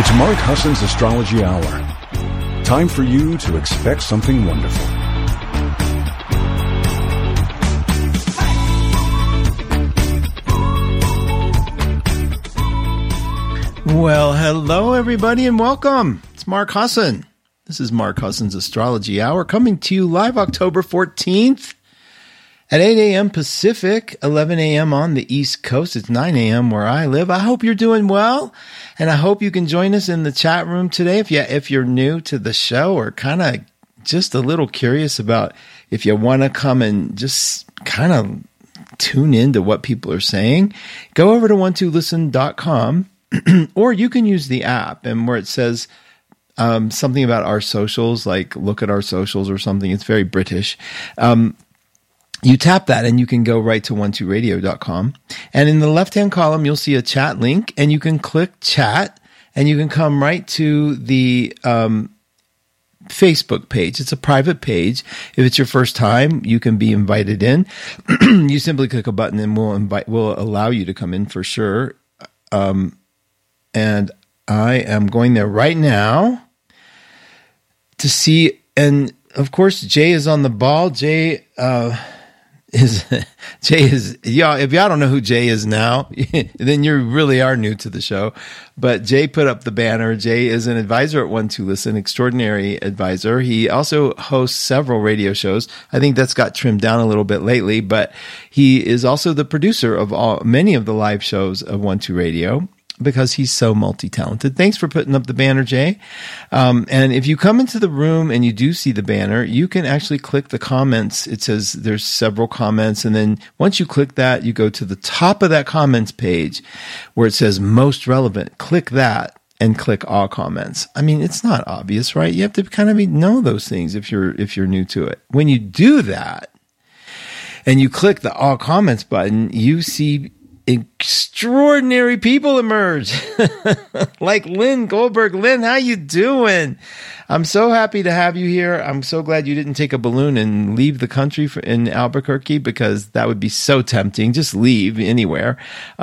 It's Mark Husson's Astrology Hour. Time for you to expect something wonderful. Well, hello everybody and welcome. It's Mark Husson. This is Mark Husson's Astrology Hour coming to you live October 14th at 8 a.m. Pacific, 11 a.m. on the East Coast. It's 9 a.m. where I live. I hope you're doing well, and I hope you can join us in the chat room today. If you're new to the show or kind of just a little curious about if you want to come and just kind of tune into what people are saying, go over to 12listen.com, or you can use the app, and where it says something about our socials, like look at our socials or something. It's very British. You tap that and you can go right to 12radio.com. And in the left-hand column, you'll see a chat link, and you can click chat and you can come right to the Facebook page. It's a private page. If it's your first time, you can be invited in. You simply click a button and we'll allow you to come in for sure. And I am going there right now to see, and of course, Jay is on the ball. Jay is, yeah, if y'all don't know who Jay is now, then you really are new to the show. But Jay put up the banner. Jay is an advisor at 12Listen, extraordinary advisor. He also hosts several radio shows. I think that's got trimmed down a little bit lately, but he is also the producer of many of the live shows of 12 Radio, because he's so multi-talented. Thanks for putting up the banner, Jay. And if you come into the room and you do see the banner, you can actually click the comments. It says there's several comments. And then once you click that, you go to the top of that comments page where it says most relevant. Click that and click all comments. I mean, it's not obvious, right? You have to kind of know those things if you're new to it. When you do that and you click the all comments button, you see extraordinary people emerge like Lynn Goldberg. Lynn, how you doing? I'm so happy to have you here. I'm so glad you didn't take a balloon and leave the country in Albuquerque, because that would be so tempting. Just leave anywhere.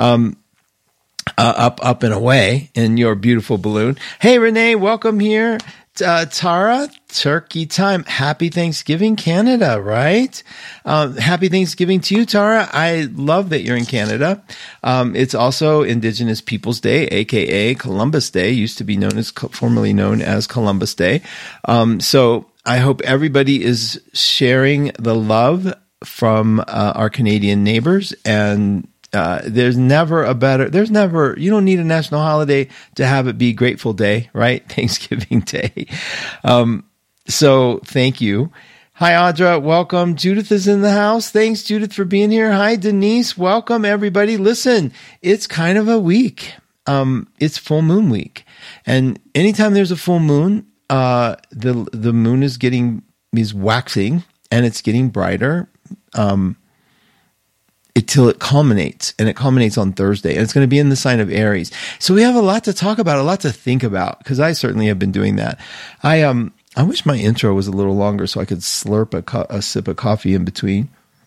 Up and away in your beautiful balloon. Hey, Renee, welcome here. Tara, turkey time. Happy Thanksgiving, Canada, right? Happy Thanksgiving to you, Tara. I love that you're in Canada. It's also Indigenous Peoples Day, aka Columbus Day, used to be formerly known as Columbus Day. So I hope everybody is sharing the love from our Canadian neighbors, and you don't need a national holiday to have it be Grateful Day, right? Thanksgiving Day. So thank you. Hi, Audra. Welcome. Judith is in the house. Thanks, Judith, for being here. Hi, Denise. Welcome, everybody. Listen, it's kind of a week. It's full moon week. And anytime there's a full moon, the moon is waxing, and it's getting brighter. Till it culminates, and it culminates on Thursday, and it's going to be in the sign of Aries. So we have a lot to talk about, a lot to think about, because I certainly have been doing that. I wish my intro was a little longer so I could slurp a sip of coffee in between.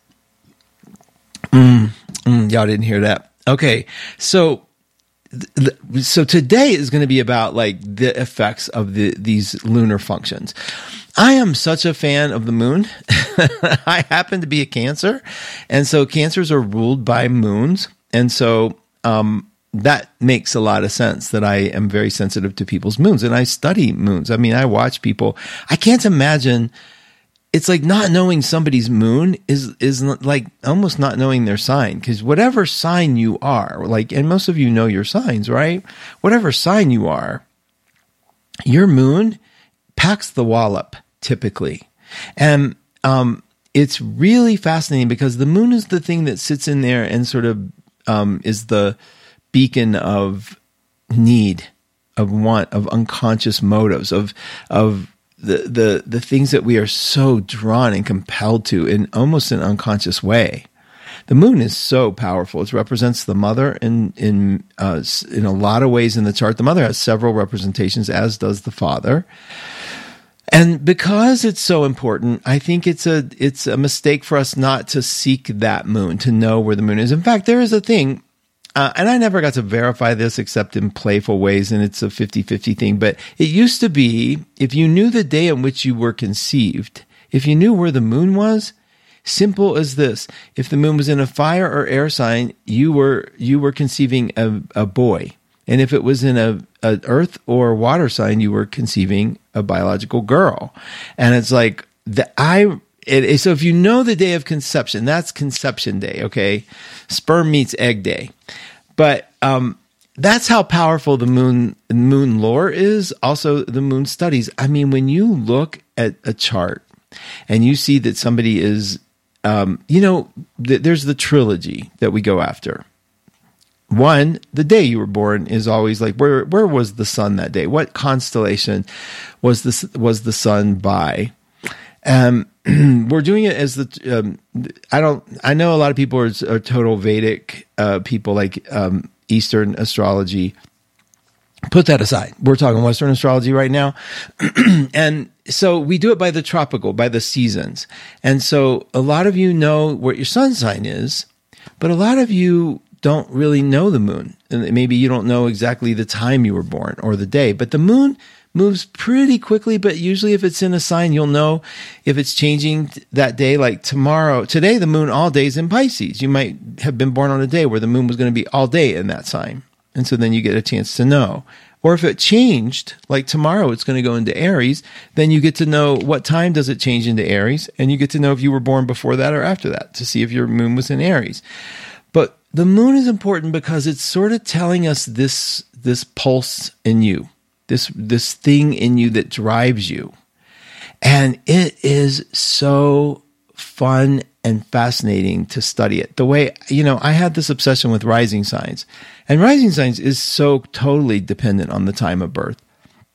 Y'all didn't hear that. Okay, so today is going to be about like the effects of these lunar functions. I am such a fan of the moon. I happen to be a Cancer, and so Cancers are ruled by moons, and so that makes a lot of sense that I am very sensitive to people's moons, and I study moons. I mean, I watch people. I can't imagine. It's like not knowing somebody's moon is like almost not knowing their sign, because whatever sign you are, like, and most of you know your signs, right? Whatever sign you are, your moon packs the wallop typically. And it's really fascinating, because the moon is the thing that sits in there and sort of is the beacon of need, of want, of unconscious motives, of the things that we are so drawn and compelled to in almost an unconscious way. The moon is so powerful. It represents the mother in a lot of ways in the chart. The mother has several representations, as does the father. And because it's so important, I think it's a mistake for us not to seek that moon, to know where the moon is. In fact, there is a thing. and I never got to verify this except in playful ways, and it's a 50-50 thing, but it used to be, if you knew the day in which you were conceived, if you knew where the moon was, simple as this, if the moon was in a fire or air sign, you were conceiving a boy. And if it was in a earth or water sign, you were conceiving a biological girl. And it's like, so if you know the day of conception, that's conception day, okay? Sperm meets egg day. But that's how powerful the moon lore is. Also, the moon studies. I mean, when you look at a chart and you see that somebody is, there's the trilogy that we go after. One, the day you were born is always like, where was the sun that day? What constellation was the sun by? We're doing it as I know a lot of people are total Vedic people, like Eastern astrology. Put that aside. We're talking Western astrology right now. And so we do it by the seasons. And so a lot of you know what your sun sign is, but a lot of you don't really know the moon. And maybe you don't know exactly the time you were born or the day, but the moon moves pretty quickly. But usually if it's in a sign, you'll know if it's changing that day. Like today, the moon all day is in Pisces. You might have been born on a day where the moon was going to be all day in that sign. And so then you get a chance to know. Or if it changed, like tomorrow it's going to go into Aries, then you get to know what time does it change into Aries, and you get to know if you were born before that or after that to see if your moon was in Aries. But the moon is important because it's sort of telling us this pulse in you, this thing in you that drives you. And it is so fun and fascinating to study it. The way, I had this obsession with rising signs. And rising signs is so totally dependent on the time of birth.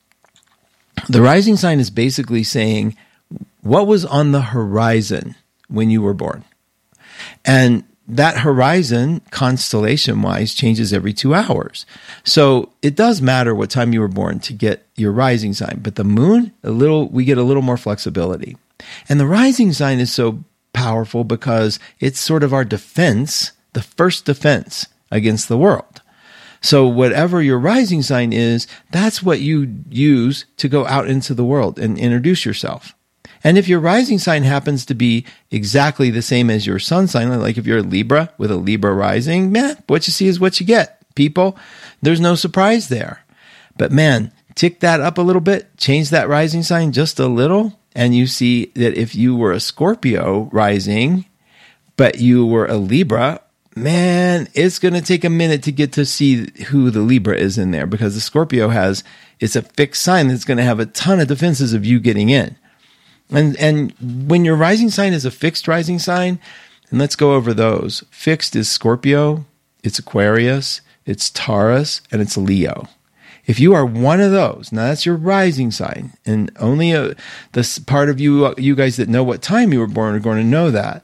The rising sign is basically saying what was on the horizon when you were born. And that horizon, constellation-wise, changes every 2 hours. So it does matter what time you were born to get your rising sign. But the moon, we get a little more flexibility. And the rising sign is so powerful because it's sort of our defense, the first defense against the world. So whatever your rising sign is, that's what you use to go out into the world and introduce yourself. And if your rising sign happens to be exactly the same as your sun sign, like if you're a Libra with a Libra rising, man, what you see is what you get. People, there's no surprise there. But man, tick that up a little bit, change that rising sign just a little, and you see that if you were a Scorpio rising, but you were a Libra, man, it's going to take a minute to get to see who the Libra is in there, because the Scorpio it's a fixed sign that's going to have a ton of defenses of you getting in. And when your rising sign is a fixed rising sign, and let's go over those. Fixed is Scorpio, it's Aquarius, it's Taurus, and it's Leo. If you are one of those, now that's your rising sign, and only the part of you guys that know what time you were born are going to know that.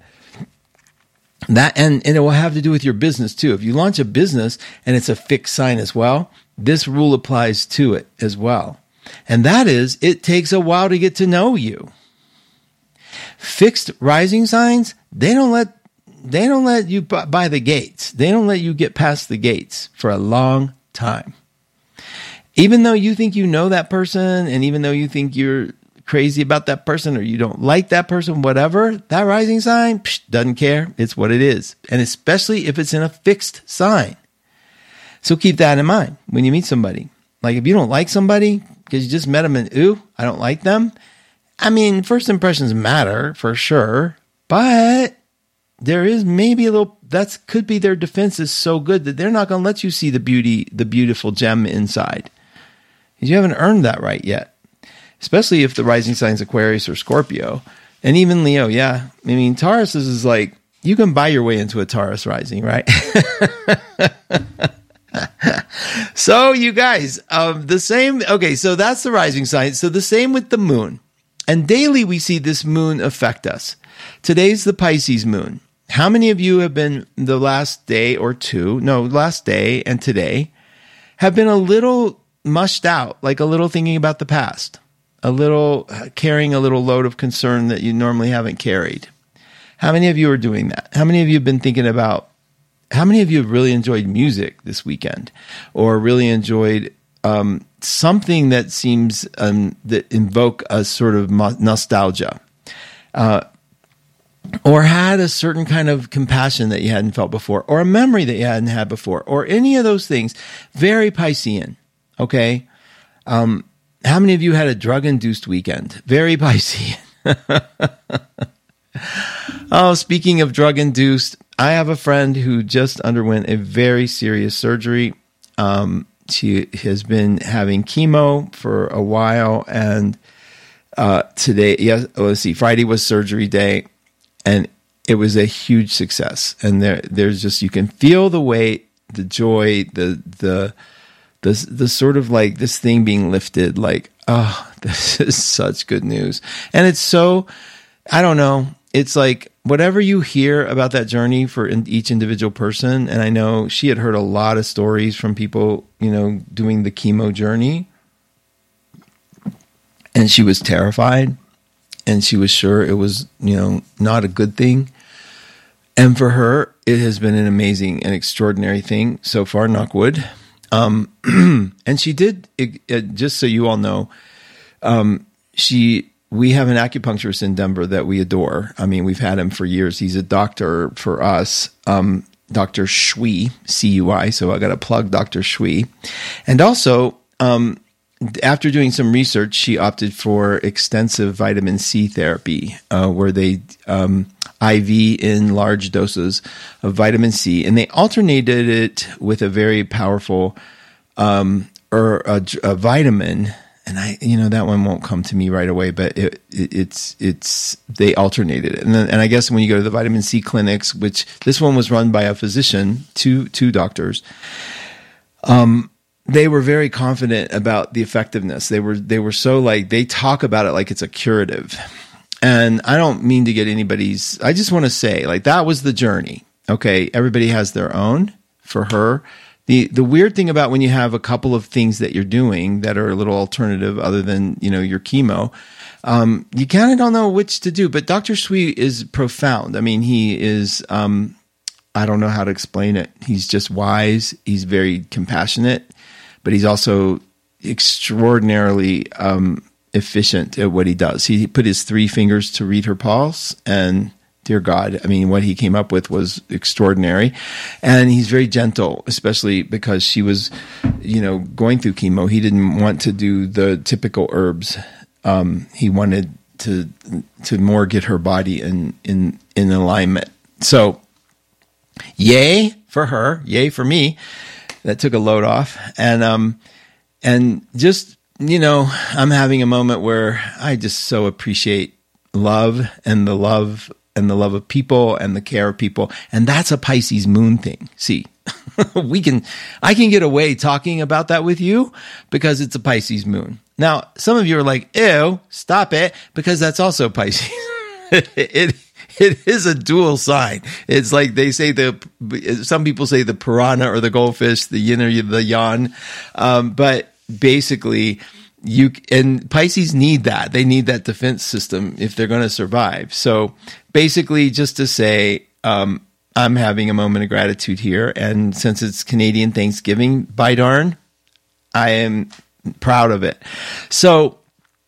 And it will have to do with your business too. If you launch a business and it's a fixed sign as well, this rule applies to it as well. And that is, it takes a while to get to know you. Fixed rising signs, they don't let you by the gates. They don't let you get past the gates for a long time. Even though you think you know that person, and even though you think you're crazy about that person or you don't like that person, whatever, that rising sign doesn't care. It's what it is. And especially if it's in a fixed sign. So keep that in mind when you meet somebody. Like if you don't like somebody because you just met them and, I don't like them. I mean, first impressions matter for sure, but there is maybe that could be their defense is so good that they're not going to let you see the beautiful gem inside. Because you haven't earned that right yet. Especially if the rising sign's Aquarius or Scorpio. And even Leo, yeah. I mean, Taurus is like, you can buy your way into a Taurus rising, right? So you guys, the same, okay, so that's the rising sign. So the same with the moon. And daily we see this moon affect us. Today's the Pisces moon. How many of you have been the last day and today, have been a little mushed out, like a little thinking about the past, a little carrying a little load of concern that you normally haven't carried? How many of you are doing that? How many of you have been thinking about how many of you have really enjoyed music this weekend, or really enjoyed something that seems that invoke a sort of nostalgia, or had a certain kind of compassion that you hadn't felt before, or a memory that you hadn't had before, or any of those things? Very Piscean. Okay. How many of you had a drug-induced weekend? Very Piscean. Oh, speaking of drug-induced, I have a friend who just underwent a very serious surgery. She has been having chemo for a while, and Friday was surgery day, and it was a huge success. And there's just, you can feel the weight, the joy, the sort of like this thing being lifted, like, oh, this is such good news. And it's so, I don't know, it's like whatever you hear about that journey for each individual person. And I know she had heard a lot of stories from people, doing the chemo journey. And she was terrified, and she was sure it was, not a good thing. And for her, it has been an amazing and extraordinary thing so far, knock wood. And she did, just so you all know, we have an acupuncturist in Denver that we adore. I mean, we've had him for years. He's a doctor for us, Dr. Shui, C-U-I. So I got to plug Dr. Shui. And also, after doing some research, she opted for extensive vitamin C therapy, where they IV in large doses of vitamin C, and they alternated it with a very powerful a vitamin. And that one won't come to me right away, but it's they alternated it. And I guess when you go to the vitamin C clinics, which this one was run by a physician, two doctors, they were very confident about the effectiveness. They were so like, they talk about it like it's a curative. And I don't mean to get I just want to say, like, that was the journey. Okay. Everybody has their own. For her, the weird thing about when you have a couple of things that you're doing that are a little alternative other than, your chemo, you kind of don't know which to do. But Dr. Sui is profound. I mean, he is, I don't know how to explain it. He's just wise. He's very compassionate, but he's also extraordinarily efficient at what he does. He put his 3 fingers to read her pulse, and dear God, I mean, what he came up with was extraordinary. And he's very gentle, especially because she was, going through chemo. He didn't want to do the typical herbs. He wanted to more get her body in alignment. So, yay for her, yay for me. That took a load off. And just, I'm having a moment where I just so appreciate love and the love of people and the care of people. And that's a Pisces moon thing. See, I can get away talking about that with you because it's a Pisces moon. Now, some of you are like, ew, stop it, because that's also Pisces. It is a dual sign. It's like they say some people say the piranha or the goldfish, the yin or the yang. But basically, and Pisces need that. They need that defense system if they're going to survive. So basically, just to say, I'm having a moment of gratitude here. And since it's Canadian Thanksgiving, by darn, I am proud of it. So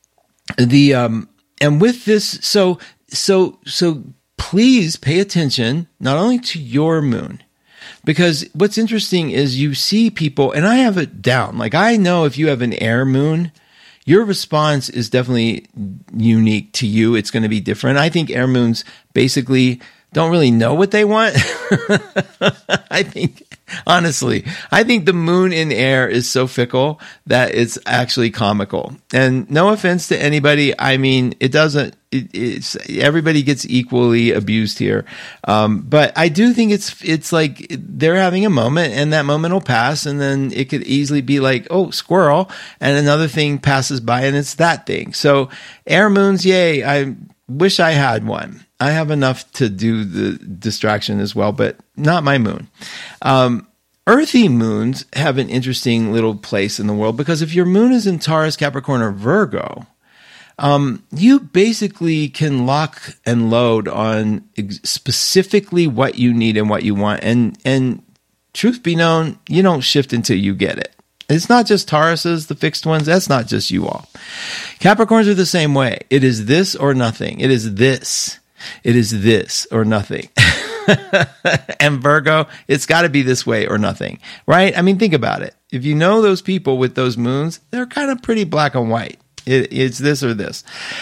and with this, so please pay attention not only to your moon, because what's interesting is you see people, and I have it down. Like, I know if you have an air moon, your response is definitely unique to you. It's going to be different. I think air moons basically don't really know what they want. I think the moon in air is so fickle that it's actually comical. And no offense to anybody. I mean, it's everybody gets equally abused here. But I do think it's like they're having a moment, and that moment will pass, and then it could easily be like, oh, squirrel, and another thing passes by, and it's that thing. So air moons, yay. I wish I had one. I have enough to do the distraction as well, but not my moon. Earthy moons have an interesting little place in the world, because if your moon is in Taurus, Capricorn, or Virgo, you basically can lock and load on specifically what you need and what you want. And truth be known, you don't shift until you get it. It's not just Tauruses, the fixed ones. That's not just you all. Capricorns are the same way. It is this or nothing. It is this. It is this or nothing. And Virgo, it's got to be this way or nothing, right? I mean, think about it. If you know those people with those moons, they're kind of pretty black and white. It's this or this.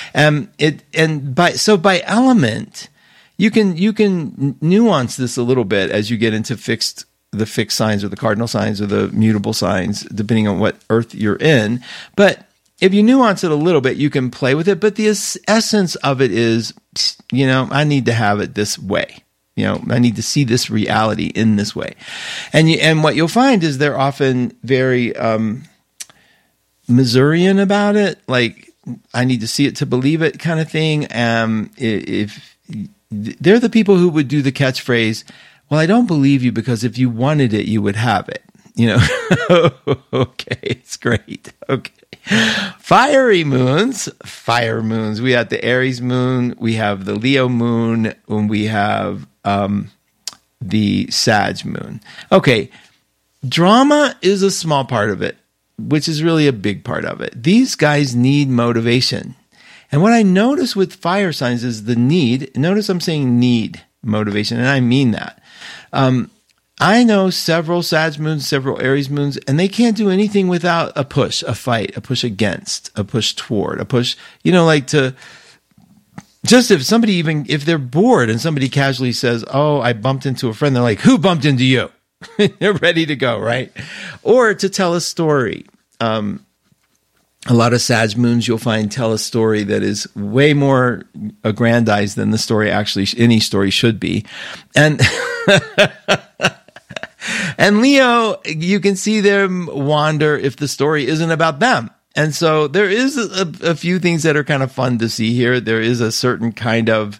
By element, you can nuance this a little bit as you get into the fixed signs or the cardinal signs or the mutable signs, depending on what earth you're in. But if you nuance it a little bit, you can play with it. But the essence of it is, I need to have it this way. I need to see this reality in this way. And what you'll find is they're often very Missourian about it. Like, I need to see it to believe it kind of thing. If they're the people who would do the catchphrase, well, I don't believe you because if you wanted it, you would have it. Okay, it's great. Okay. Fire moons. We have the Aries moon, we have the Leo moon, and we have the Sag moon. Okay, drama is a small part of it, which is really a big part of it. These guys need motivation. And what I notice with fire signs is the need. Notice I'm saying need motivation, and I mean that. I know several Sag moons, several Aries moons, and they can't do anything without a push, a fight, a push against, a push toward, a push, like to just if they're bored and somebody casually says, oh, I bumped into a friend, they're like, who bumped into you? They're ready to go, right? Or to tell a story. A lot of Sag moons you'll find tell a story that is way more aggrandized than the story actually, any story should be. And Leo, you can see them wander if the story isn't about them. And so there is a few things that are kind of fun to see here. There is a certain kind of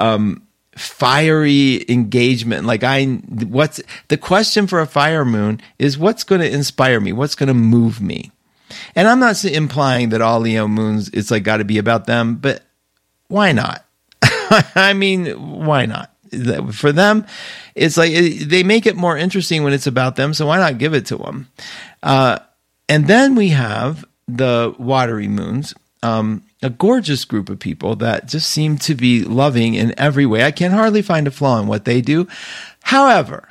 fiery engagement. Like what's the question for a fire moon is what's going to inspire me? What's going to move me? And I'm not implying that all Leo moons, it's like got to be about them, but why not? I mean, why not? For them, it's like they make it more interesting when it's about them, so why not give it to them? And then we have the watery moons, a gorgeous group of people that just seem to be loving in every way. I can hardly find a flaw in what they do. However,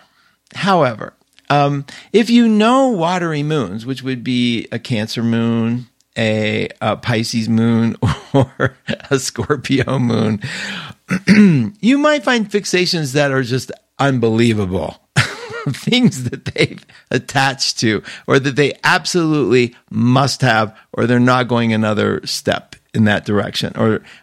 if you know watery moons, which would be a Cancer moon, a Pisces moon, or a Scorpio moon, you might find fixations that are just unbelievable. Things that they've attached to, or that they absolutely must have, or they're not going another step in that direction,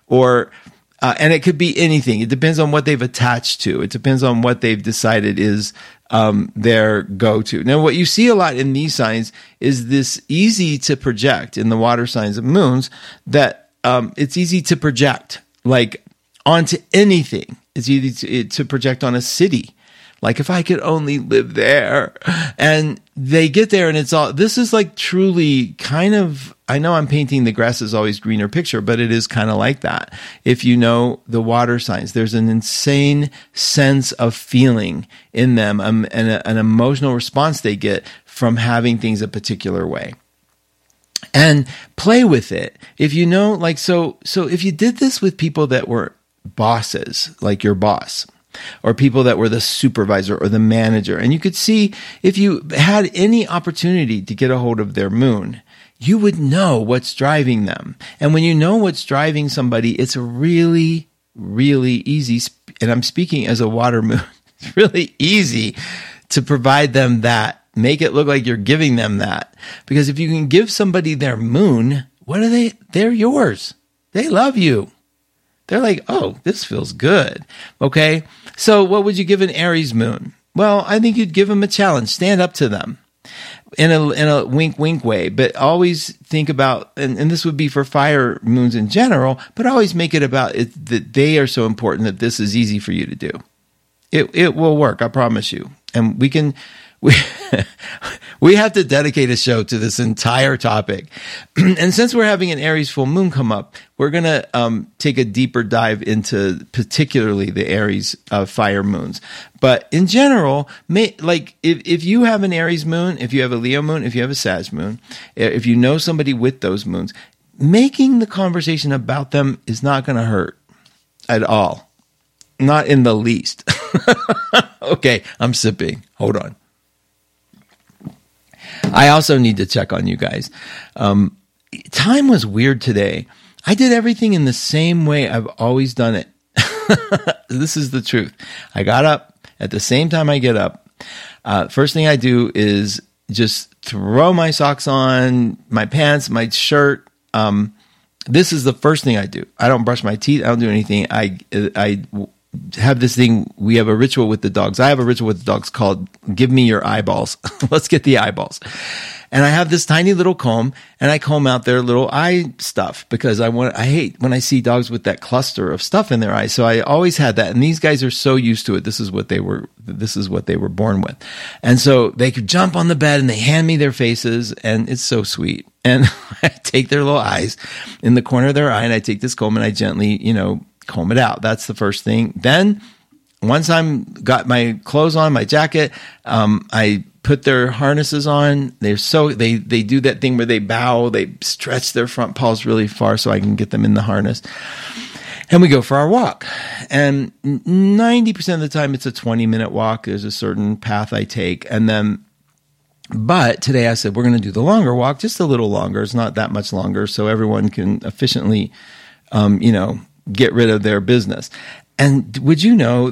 and it could be anything. It depends on what they've attached to. It depends on what they've decided is their go-to. Now, what you see a lot in these signs is this easy to project in the water signs of moons, that it's easy to project like onto anything. It's easy to project on a city. Like, if I could only live there. And they get there and this is like truly kind of, I know I'm painting the grass is always greener picture, but it is kind of like that. If you know the water signs, there's an insane sense of feeling in them, and an emotional response they get from having things a particular way. And play with it. If you know, like, so if you did this with people that were bosses, like your boss, or people that were the supervisor or the manager, and you could see if you had any opportunity to get a hold of their moon, you would know what's driving them. And when you know what's driving somebody, it's really, really easy. And I'm speaking as a water moon. It's really easy to provide them that. Make it look like you're giving them that. Because if you can give somebody their moon, what are they? They're yours. They love you. They're like, oh, this feels good. Okay. So what would you give an Aries moon? Well, I think you'd give them a challenge. Stand up to them in a wink way, but always think about, and this would be for fire moons in general, but always make it about it, that they are so important that this is easy for you to do. It will work. I promise you. And we We have to dedicate a show to this entire topic. And since we're having an Aries full moon come up, we're going to take a deeper dive into particularly the Aries fire moons. But in general, if you have an Aries moon, if you have a Leo moon, if you have a Sag moon, if you know somebody with those moons, making the conversation about them is not going to hurt at all. Not in the least. Okay, I'm sipping. Hold on. I also need to check on you guys. Time was weird today. I did everything in the same way I've always done it. This is the truth. I got up at the same time I get up. First thing I do is just throw my socks on, my pants, my shirt. This is the first thing I do. I don't brush my teeth. I don't do anything. I have this thing. We have a ritual with the dogs. I have a ritual with the dogs called "Give me your eyeballs." Let's get the eyeballs. And I have this tiny little comb, and I comb out their little eye stuff because I hate when I see dogs with that cluster of stuff in their eyes. So I always had that, and these guys are so used to it. This is what they were born with, and so they could jump on the bed and they hand me their faces, and it's so sweet. And I take their little eyes in the corner of their eye, and I take this comb and I gently, comb it out. That's the first thing. Then once I'm got my clothes on, my jacket, I put their harnesses on. They do that thing where they bow, they stretch their front paws really far so I can get them in the harness. And we go for our walk. And 90% of the time it's a 20-minute walk. There's a certain path I take. But today I said, we're going to do the longer walk, just a little longer. It's not that much longer, so everyone can efficiently, get rid of their business. And would you know,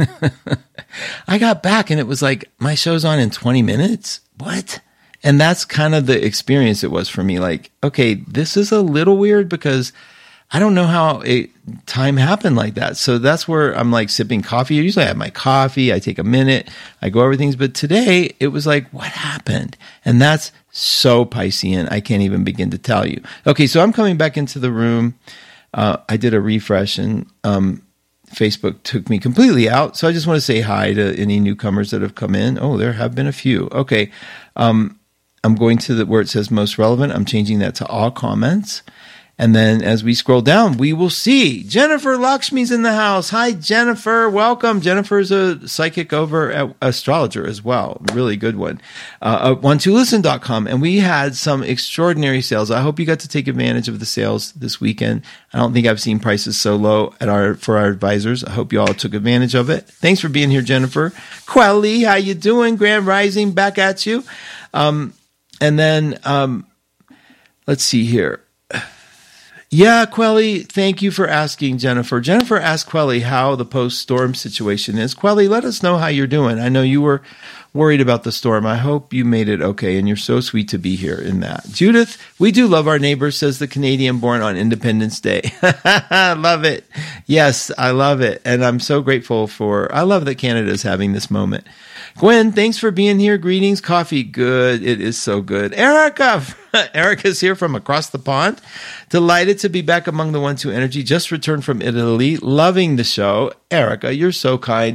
I got back and it was like, my show's on in 20 minutes? What? And that's kind of the experience it was for me. Like, okay, this is a little weird because I don't know how time happened like that. So that's where I'm like sipping coffee. Usually I have my coffee, I take a minute, I go over things. But today it was like, what happened? And that's so Piscean. I can't even begin to tell you. Okay, so I'm coming back into the room. I did a refresh and Facebook took me completely out. So I just want to say hi to any newcomers that have come in. Oh, there have been a few. Okay. I'm going to where it says most relevant. I'm changing that to all comments. And then as we scroll down, we will see Jennifer Lakshmi's in the house. Hi, Jennifer. Welcome. Jennifer's a psychic over at Astrologer as well. Really good one. 12listen.com. And we had some extraordinary sales. I hope you got to take advantage of the sales this weekend. I don't think I've seen prices so low for our advisors. I hope you all took advantage of it. Thanks for being here, Jennifer. Quelly, how you doing? Grand Rising, back at you. And then let's see here. Yeah, Quelly, thank you for asking, Jennifer. Jennifer asked Quelly how the post-storm situation is. Quelly, let us know how you're doing. I know you were worried about the storm. I hope you made it okay, and you're so sweet to be here in that. Judith, we do love our neighbors, says the Canadian born on Independence Day. I love it. Yes, I love it. And I'm so grateful I love that Canada is having this moment. Gwen, thanks for being here. Greetings. Coffee, good. It is so good. Erica, Erica's here from across the pond. Delighted to be back among the 1-2 energy. Just returned from Italy. Loving the show. Erica, you're so kind.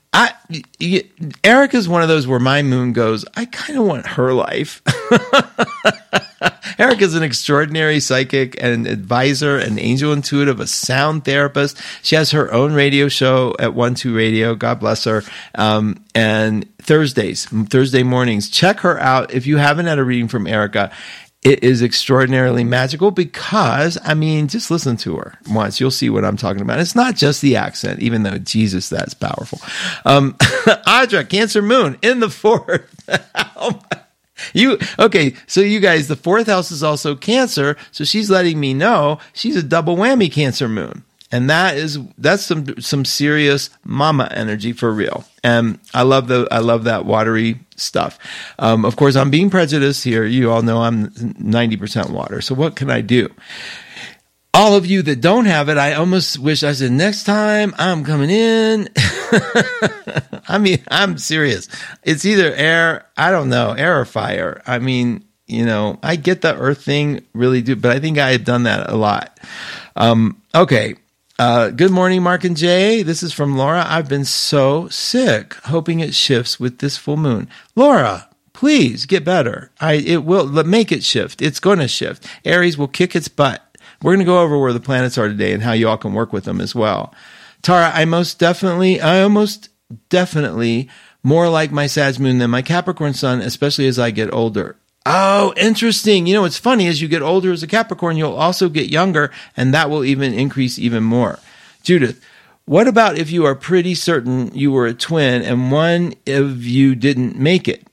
Erica's one of those where my moon goes, I kind of want her life. Erica's an extraordinary psychic and advisor, an angel intuitive, a sound therapist. She has her own radio show at 1-2 Radio. God bless her. And Thursday mornings, check her out. If you haven't had a reading from Erica, it is extraordinarily magical because, just listen to her once. You'll see what I'm talking about. It's not just the accent, even though, Jesus, that's powerful. Audra, Cancer Moon in the 4th. Oh my. So you guys, the 4th house is also Cancer, so she's letting me know she's a double whammy Cancer Moon. And that's some serious mama energy for real. And I love that watery stuff. Of course, I'm being prejudiced here. You all know I'm 90% water. So what can I do? All of you that don't have it, I almost wish I said, next time I'm coming in. I'm serious. It's either air, I don't know, air or fire. I get the earth thing, really do, but I think I had done that a lot. Okay. Good morning, Mark and Jay. This is from Laura. I've been so sick, hoping it shifts with this full moon. Laura, Please get better. It will make it shift. It's going to shift. Aries will kick its butt. We're going to go over where the planets are today and how you all can work with them as well. Tara, I almost definitely more like my Sag moon than my Capricorn sun, especially as I get older. Oh, interesting. It's funny, as you get older as a Capricorn, you'll also get younger, and that will even increase even more. Judith, what about if you are pretty certain you were a twin and one of you didn't make it?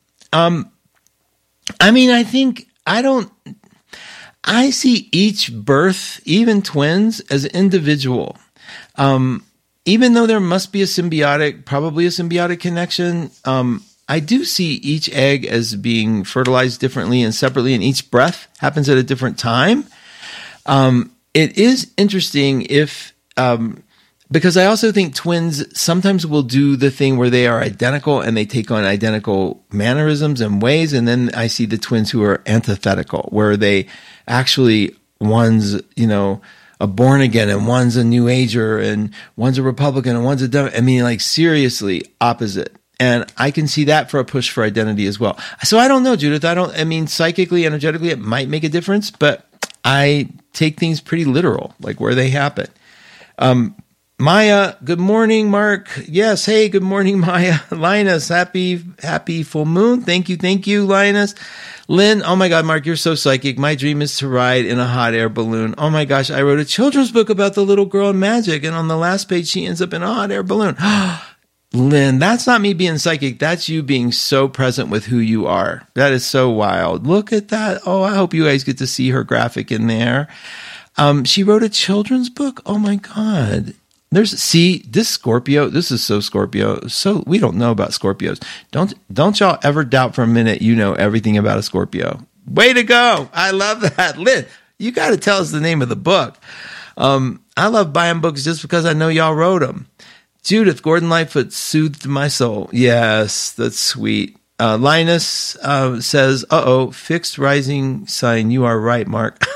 I see each birth, even twins, as individual. Even though there must be probably a symbiotic connection, I do see each egg as being fertilized differently and separately, and each breath happens at a different time. It is interesting because I also think twins sometimes will do the thing where they are identical and they take on identical mannerisms and ways. And then I see the twins who are antithetical, where they actually, one's, a born again and one's a new ager and one's a Republican and one's a Democrat. Seriously opposite. And I can see that for a push for identity as well. So I don't know, Judith. Psychically, energetically, it might make a difference, but I take things pretty literal, like where they happen. Maya, good morning, Mark. Yes, hey, good morning, Maya. Linus, happy full moon. Thank you, Linus. Lynn, oh my God, Mark, you're so psychic. My dream is to ride in a hot air balloon. Oh my gosh, I wrote a children's book about the little girl in Magic, and on the last page, she ends up in a hot air balloon. Lynn, that's not me being psychic. That's you being so present with who you are. That is so wild. Look at that. Oh, I hope you guys get to see her graphic in there. She wrote a children's book. Oh my God. This Scorpio, this is so Scorpio. So we don't know about Scorpios. Don't y'all ever doubt for a minute you know everything about a Scorpio. Way to go. I love that. Lynn, you got to tell us the name of the book. I love buying books just because I know y'all wrote them. Judith, Gordon Lightfoot soothed my soul. Yes, that's sweet. Linus says, fixed rising sign. You are right, Mark.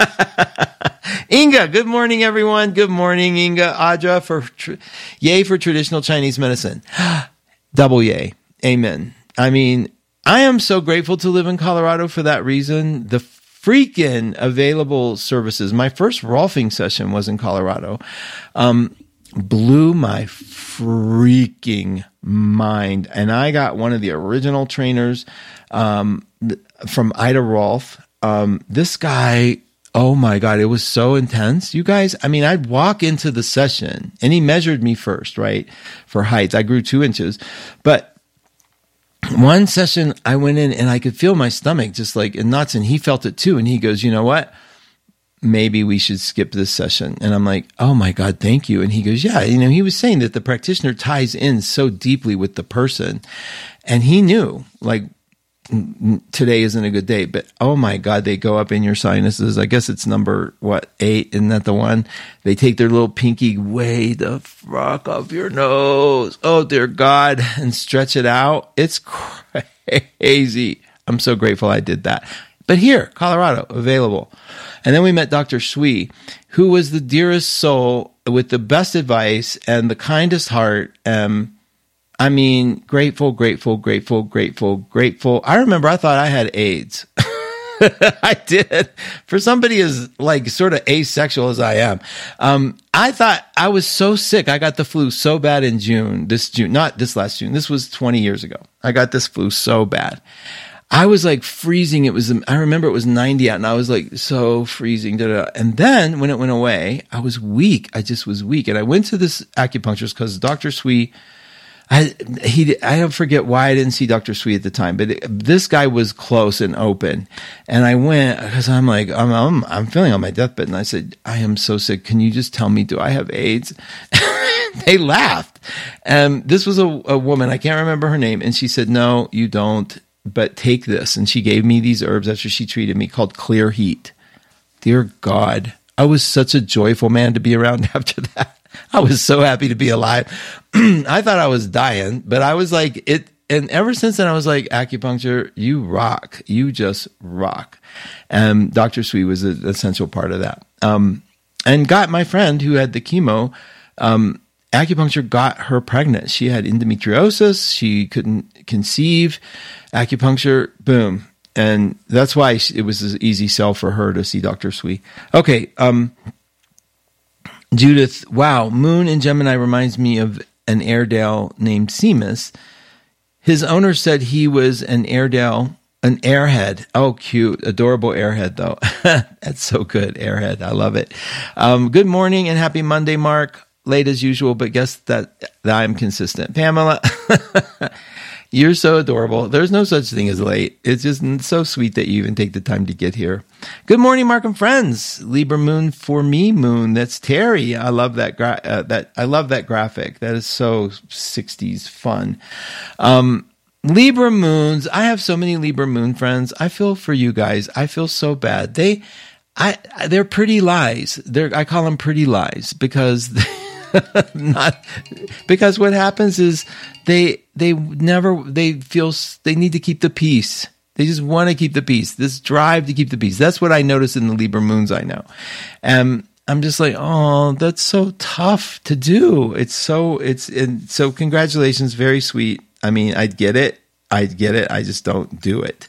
Inga, good morning, everyone. Good morning, Inga. Audra, yay for traditional Chinese medicine. Double yay. Amen. I am so grateful to live in Colorado for that reason. The freaking available services. My first Rolfing session was in Colorado. Blew my freaking mind. And I got one of the original trainers from Ida Rolf. This guy, oh my God, it was so intense. You guys, I'd walk into the session and he measured me first, right? For height. I grew 2 inches. But one session I went in and I could feel my stomach just like in knots, and he felt it too. And he goes, you know what? Maybe we should skip this session. And I'm like, oh my God, thank you. And he goes, yeah, he was saying that the practitioner ties in so deeply with the person. And he knew, like, today isn't a good day, but oh my God, they go up in your sinuses. I guess it's number 8, isn't that the one? They take their little pinky way the fuck up your nose. Oh dear God, and stretch it out. It's crazy. I'm so grateful I did that. But here, Colorado, available. And then we met Dr. Sui, who was the dearest soul with the best advice and the kindest heart. Grateful. I remember I thought I had AIDS. I did. For somebody as like sort of asexual as I am. I thought I was so sick. I got the flu so bad in not this last June. This was 20 years ago. I got this flu so bad. I was like freezing. I remember it was 90 out and I was like so freezing. And then when it went away, I was weak. I just was weak. And I went to this acupuncturist because Dr. Sui, I don't forget why I didn't see Dr. Sui at the time, but this guy was close and open. And I went because I'm like, I'm feeling on my deathbed. And I said, I am so sick. Can you just tell me, do I have AIDS? They laughed. This was a woman. I can't remember her name. And she said, no, you don't. But take this. And she gave me these herbs after she treated me called Clear Heat. Dear God, I was such a joyful man to be around after that. I was so happy to be alive. I thought I was dying, but I was like it. And ever since then, I was like, acupuncture, you rock. You just rock. And Dr. Sui was an essential part of that. And got my friend who had the chemo, acupuncture got her pregnant. She had endometriosis. She couldn't conceive. Acupuncture, boom. And that's why it was an easy sell for her to see Dr. Sui. Okay. Judith, wow. Moon in Gemini reminds me of an Airedale named Seamus. His owner said he was an Airedale, an airhead. Oh, cute. Adorable airhead, though. That's so good. Airhead. I love it. Good morning and happy Monday, Mark. Late as usual, but guess that I'm consistent. Pamela, you're so adorable. There's no such thing as late. It's just so sweet that you even take the time to get here. Good morning, Mark and friends. Libra moon for me moon. That's Terry. I love that. I love that graphic. That is so 60s fun. Libra moons. I have so many Libra moon friends. I feel for you guys. I feel so bad. They're pretty lies. I call them pretty lies because because what happens is they feel they need to keep the peace. They just want to keep the peace. This drive to keep the peace. That's what I notice in the Libra moons I know. And I'm just like, oh, that's so tough to do. So congratulations. Very sweet. I mean, I get it. I just don't do it.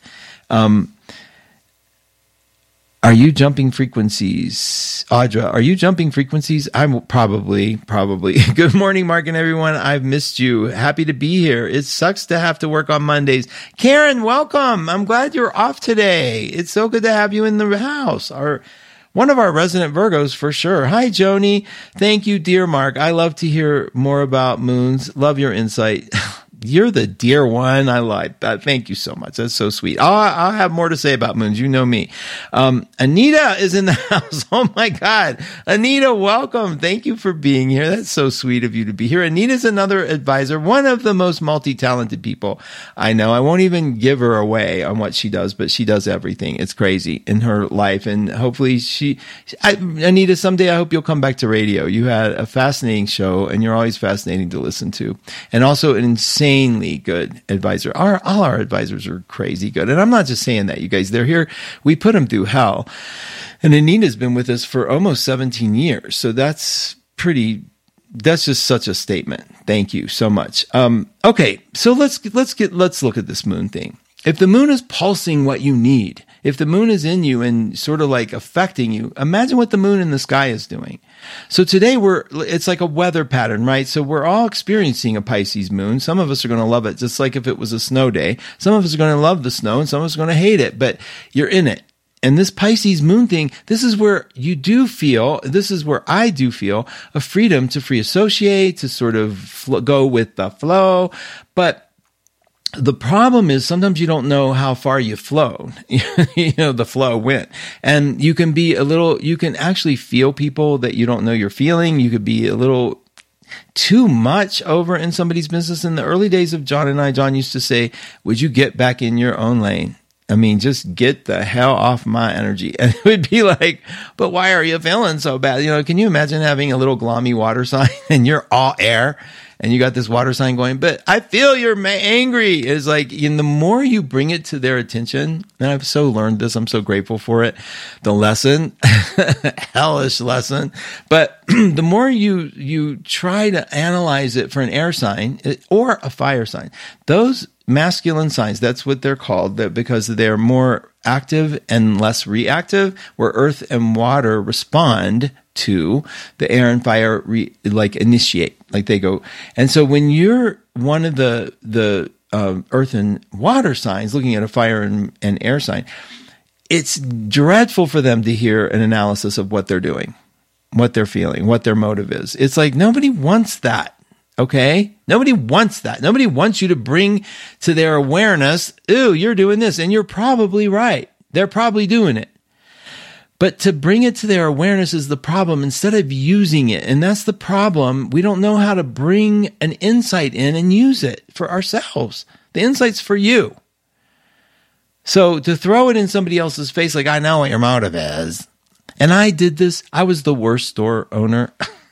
Are you jumping frequencies? Audra, are you jumping frequencies? I'm probably. Good morning, Mark and everyone. I've missed you. Happy to be here. It sucks to have to work on Mondays. Karen, welcome. I'm glad you're off today. It's so good to have you in the house. One of our resident Virgos for sure. Hi, Joni. Thank you, dear Mark. I love to hear more about moons. Love your insight. You're the dear one. I like that. Thank you so much. That's so sweet. I'll have more to say about moons. You know me. Anita is in the house. Oh my God. Anita, welcome. Thank you for being here. That's so sweet of you to be here. Anita's another advisor, one of the most multi-talented people I know. I won't even give her away on what she does, but she does everything. It's crazy in her life. And hopefully Anita, someday I hope you'll come back to radio. You had a fascinating show and you're always fascinating to listen to. And also an insanely good advisor. All our advisors are crazy good. And I'm not just saying that, you guys. They're here. We put them through hell. And Anita's been with us for almost 17 years. So that's just such a statement. Thank you so much. Okay. So let's look at this moon thing. If the moon is pulsing what you need, if the moon is in you and sort of like affecting you, imagine what the moon in the sky is doing. So today it's like a weather pattern, right? So we're all experiencing a Pisces moon. Some of us are going to love it, just like if it was a snow day. Some of us are going to love the snow and some of us are going to hate it, but you're in it. And this Pisces moon thing, this is where I do feel a freedom to free associate, to sort of go with the flow. But the problem is sometimes you don't know how far you've flown. The flow went. And you can actually feel people that you don't know you're feeling. You could be a little too much over in somebody's business. In the early days of John and I, John used to say, would you get back in your own lane? I mean, just get the hell off my energy. And it would be like, but why are you feeling so bad? Can you imagine having a little gloomy water sign and you're all air? And you got this water sign going, but I feel you're angry. It's like, the more you bring it to their attention, and I've so learned this, I'm so grateful for it. The lesson, hellish lesson. But the more you try to analyze it for an air sign or a fire sign, those masculine signs, that's what they're called, because they're more active and less reactive, where earth and water respond to the air and fire, initiate, like they go. And so when you're one of the earth and water signs looking at a fire and air sign, it's dreadful for them to hear an analysis of what they're doing, what they're feeling, what their motive is. It's like nobody wants that. Okay? Nobody wants that. Nobody wants you to bring to their awareness, ooh, you're doing this, and you're probably right. They're probably doing it. But to bring it to their awareness is the problem instead of using it. And that's the problem. We don't know how to bring an insight in and use it for ourselves. The insight's for you. So to throw it in somebody else's face, like, I know what your motive is. And I did this. I was the worst store owner.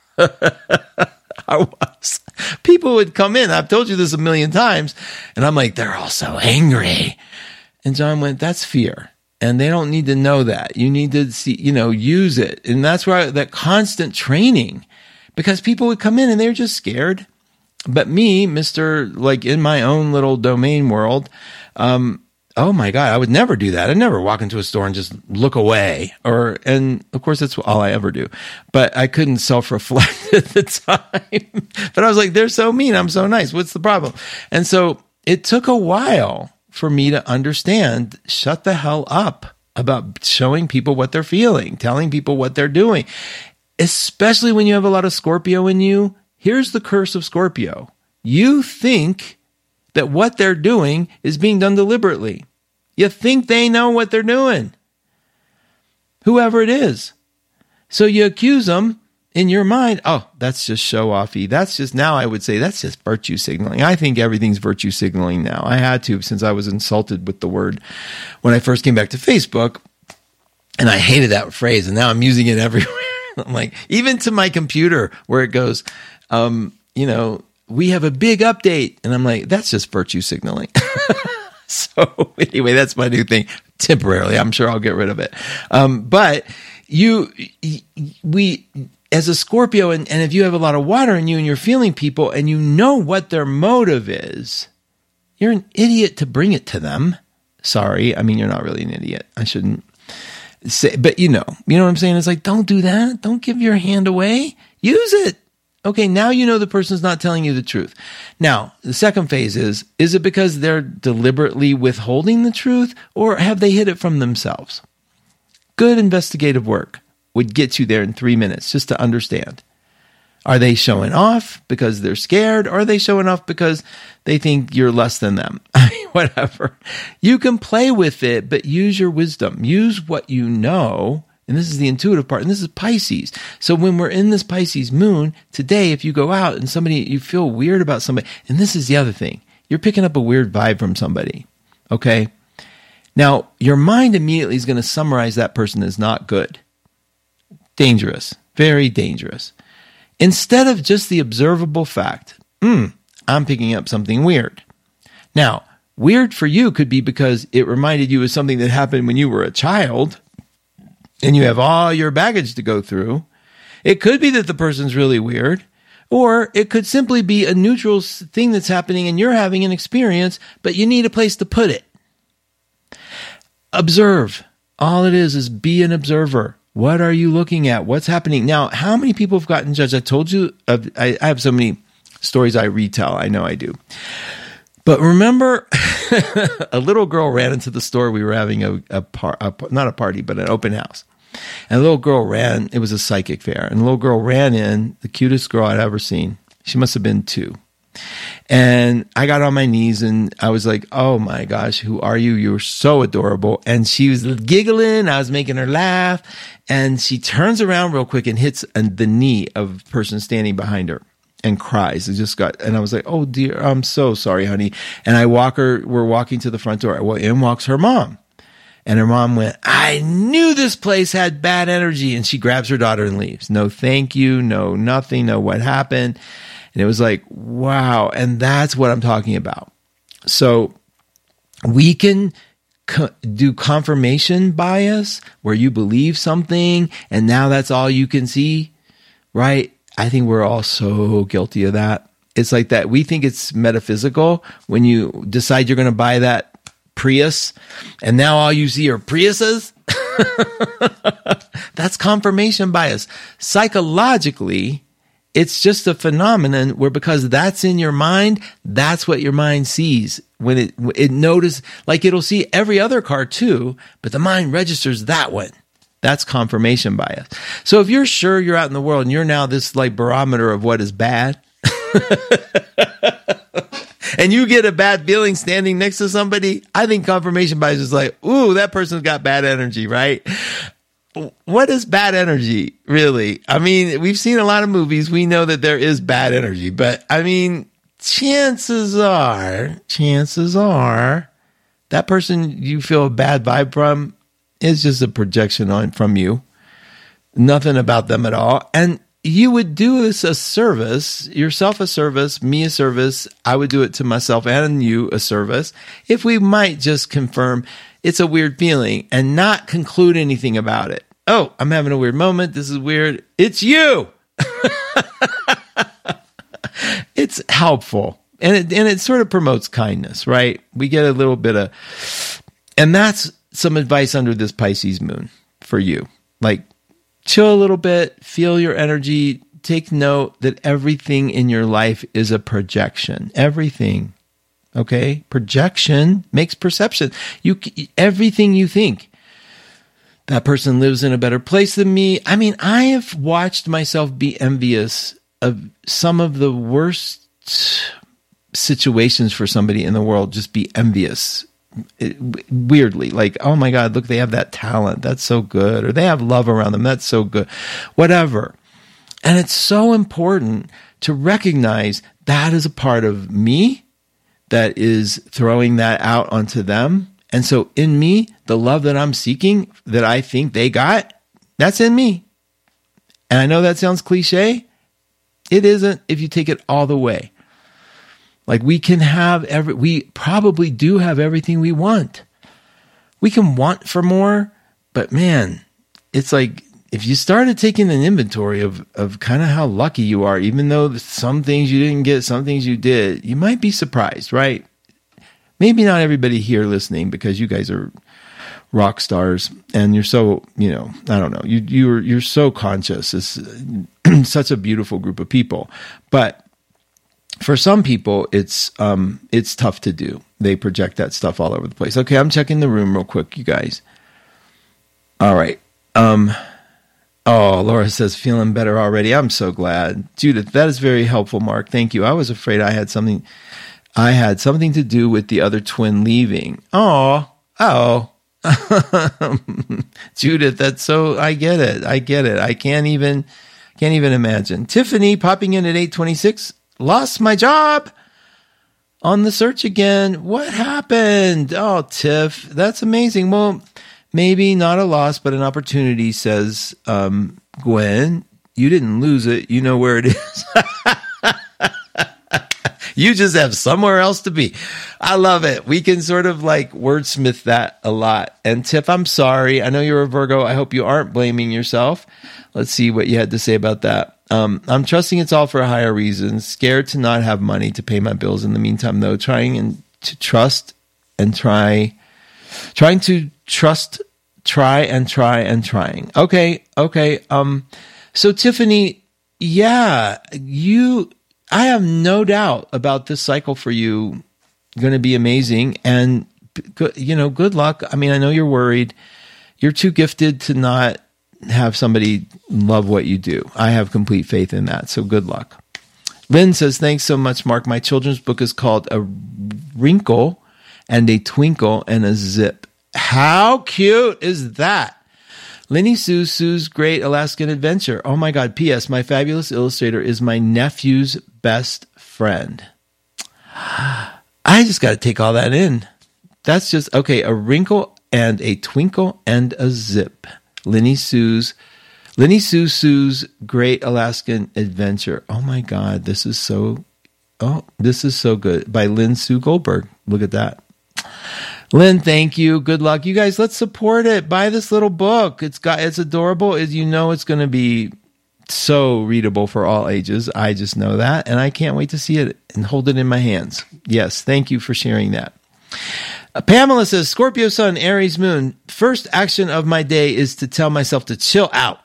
I was. People would come in. I've told you this a million times. And I'm like, they're all so angry. And John went, that's fear. And they don't need to know that. You need to see, use it. And that's why that constant training, because people would come in and they were just scared. But me, Mr. like in my own little domain world, oh my God, I would never do that. I'd never walk into a store and just look away. And of course, that's all I ever do. But I couldn't self-reflect at the time. But I was like, they're so mean. I'm so nice. What's the problem? And so it took a while for me to understand, shut the hell up about showing people what they're feeling, telling people what they're doing. Especially when you have a lot of Scorpio in you. Here's the curse of Scorpio. You think that what they're doing is being done deliberately. You think they know what they're doing, whoever it is. So you accuse them in your mind. Oh, that's just show-offy. That's just, now I would say that's just virtue signaling. I think everything's virtue signaling now. I had to, since I was insulted with the word when I first came back to Facebook, and I hated that phrase, and now I'm using it everywhere. I'm like, even to my computer where it goes, we have a big update. And I'm like, that's just virtue signaling. So anyway, that's my new thing. Temporarily, I'm sure I'll get rid of it. But we, as a Scorpio, and if you have a lot of water in you and you're feeling people and you know what their motive is, you're an idiot to bring it to them. Sorry. I mean, you're not really an idiot. I shouldn't say, but you know what I'm saying? It's like, don't do that. Don't give your hand away. Use it. Okay, now you know the person's not telling you the truth. Now, the second phase is it because they're deliberately withholding the truth, or have they hid it from themselves? Good investigative work would get you there in 3 minutes just to understand. Are they showing off because they're scared, or are they showing off because they think you're less than them? I mean, whatever. You can play with it, but use your wisdom. Use what you know. And this is the intuitive part. And this is Pisces. So when we're in this Pisces moon, today, if you go out and you feel weird about somebody, and this is the other thing, you're picking up a weird vibe from somebody. Okay? Now, your mind immediately is going to summarize that person as not good. Dangerous. Very dangerous. Instead of just the observable fact, I'm picking up something weird. Now, weird for you could be because it reminded you of something that happened when you were a child, and you have all your baggage to go through. It could be that the person's really weird, or it could simply be a neutral thing that's happening and you're having an experience, but you need a place to put it. Observe. All it is be an observer. What are you looking at? What's happening? Now, how many people have gotten judged? I told you, I have so many stories I retell. I know I do. But remember, a little girl ran into the store. We were having not a party, but an open house. And a little girl ran. It was a psychic fair. And the little girl ran in, the cutest girl I'd ever seen. She must have been 2. And I got on my knees and I was like, oh my gosh, who are you? You're so adorable. And she was giggling. I was making her laugh. And she turns around real quick and hits the knee of a person standing behind her. And cries. And I was like, oh dear, I'm so sorry, honey. And we're walking to the front door. Well, in walks her mom. And her mom went, I knew this place had bad energy. And she grabs her daughter and leaves. No, thank you. No, nothing. No, what happened? And it was like, wow. And that's what I'm talking about. So we can do confirmation bias where you believe something and now that's all you can see, right? I think we're all so guilty of that. It's like that. We think it's metaphysical when you decide you're going to buy that Prius and now all you see are Priuses. That's confirmation bias. Psychologically, it's just a phenomenon where because that's in your mind, that's what your mind sees. When it notices, like it'll see every other car too, but the mind registers that one. That's confirmation bias. So if you're sure you're out in the world and you're now this like barometer of what is bad, and you get a bad feeling standing next to somebody, I think confirmation bias is like, ooh, that person's got bad energy, right? What is bad energy, really? I mean, we've seen a lot of movies. We know that there is bad energy, but I mean, chances are that person you feel a bad vibe from is just a projection from you. Nothing about them at all. And you would do us a service, yourself a service, me a service. I would do it to myself and you a service if we might just confirm it's a weird feeling and not conclude anything about it. Oh, I'm having a weird moment. This is weird. It's you. It's helpful. And it sort of promotes kindness, right? We get a little bit of, and that's some advice under this Pisces moon for you. Like, chill a little bit, feel your energy, take note that everything in your life is a projection. Everything, okay? Projection makes perception. Everything you think. That person lives in a better place than me. I mean, I have watched myself be envious of some of the worst situations for somebody in the world, just be envious. Weirdly, like, oh my God, look, they have that talent. That's so good. Or they have love around them. That's so good. Whatever. And it's so important to recognize that is a part of me that is throwing that out onto them. And so in me, the love that I'm seeking, that I think they got, that's in me. And I know that sounds cliche. It isn't if you take it all the way. Like, we probably do have everything we want. We can want for more, but man, it's like, if you started taking an inventory of kind of how lucky you are, even though some things you didn't get, some things you did, you might be surprised, right? Maybe not everybody here listening, because you guys are rock stars and you're so, I don't know, you're so conscious. It's such a beautiful group of people, but for some people, it's tough to do. They project that stuff all over the place. Okay, I'm checking the room real quick, you guys. All right. Laura says, feeling better already. I'm so glad. Judith, that is very helpful, Mark. Thank you. I was afraid I had something to do with the other twin leaving. Oh. Judith, that's so, I get it. I can't even imagine. Tiffany popping in at 8:26. Lost my job on the search again. What happened? Oh, Tiff, that's amazing. Well, maybe not a loss, but an opportunity, says Gwen. You didn't lose it. You know where it is. You just have somewhere else to be. I love it. We can sort of like wordsmith that a lot. And Tiff, I'm sorry. I know you're a Virgo. I hope you aren't blaming yourself. Let's see what you had to say about that. I'm trusting it's all for a higher reason. Scared to not have money to pay my bills in the meantime, though. Trying to trust and trying. Okay. So Tiffany, yeah, I have no doubt about this cycle for you. Going to be amazing. And, good luck. I mean, I know you're worried. You're too gifted to not have somebody love what you do. I have complete faith in that. So good luck. Lynn says, thanks so much, Mark. My children's book is called A Wrinkle and a Twinkle and a Zip. How cute is that? Lenny Sue's Great Alaskan Adventure. Oh my God. P.S. My fabulous illustrator is my nephew's best friend. I just got to take all that in. That's just, okay. A Wrinkle and a Twinkle and a Zip. Lenny Sue's Great Alaskan Adventure. Oh my God, this is so good. By Lynn Sue Goldberg. Look at that. Lynn, thank you. Good luck. You guys, let's support it. Buy this little book. It's adorable. It's going to be so readable for all ages. I just know that. And I can't wait to see it and hold it in my hands. Yes, thank you for sharing that. Pamela says, Scorpio Sun, Aries Moon. First action of my day is to tell myself to chill out.